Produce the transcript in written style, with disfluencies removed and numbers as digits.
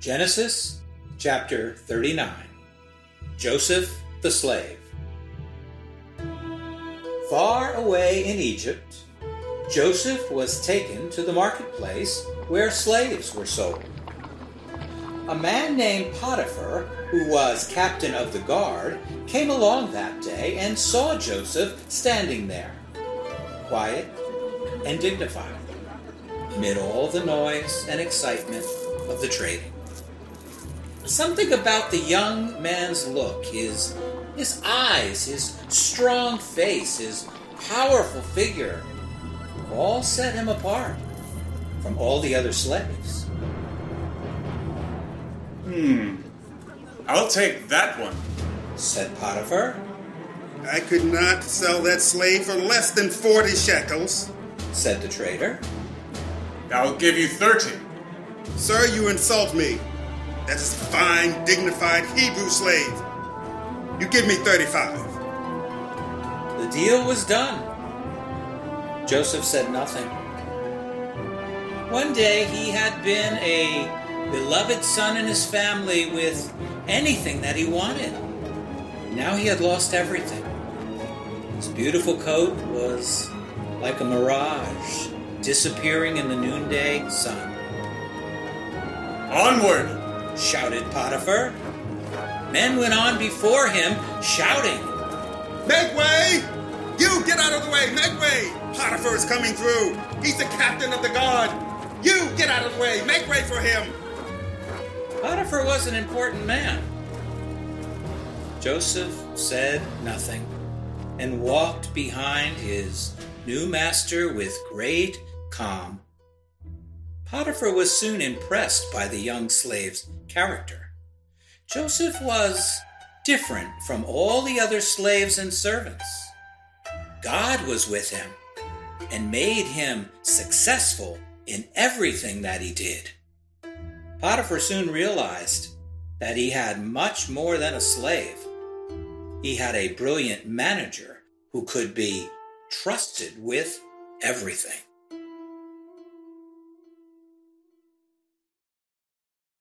Genesis chapter 39. Joseph the slave. Far away in Egypt, Joseph was taken to the marketplace where slaves were sold. A man named Potiphar, who was captain of the guard, came along that day and saw Joseph standing there, quiet and dignified, amid all the noise and excitement of the trading. Something about the young man's look, his eyes, his strong face, his powerful figure, all set him apart from all the other slaves. I'll take that one, said Potiphar. I could not sell that slave for less than 40 shekels, said the trader. I'll give you 30. Sir, you insult me. That is a fine, dignified Hebrew slave. You give me 35. The deal was done. Joseph said nothing. One day he had been a beloved son in his family with anything that he wanted. Now he had lost everything. His beautiful coat was like a mirage, disappearing in the noonday sun. Onward! Shouted Potiphar. Men went on before him, shouting, Make way! You get out of the way! Make way! Potiphar is coming through! He's the captain of the guard! You get out of the way! Make way for him! Potiphar was an important man. Joseph said nothing and walked behind his new master with great calm. Potiphar was soon impressed by the young slave's character. Joseph was different from all the other slaves and servants. God was with him and made him successful in everything that he did. Potiphar soon realized that he had much more than a slave. He had a brilliant manager who could be trusted with everything.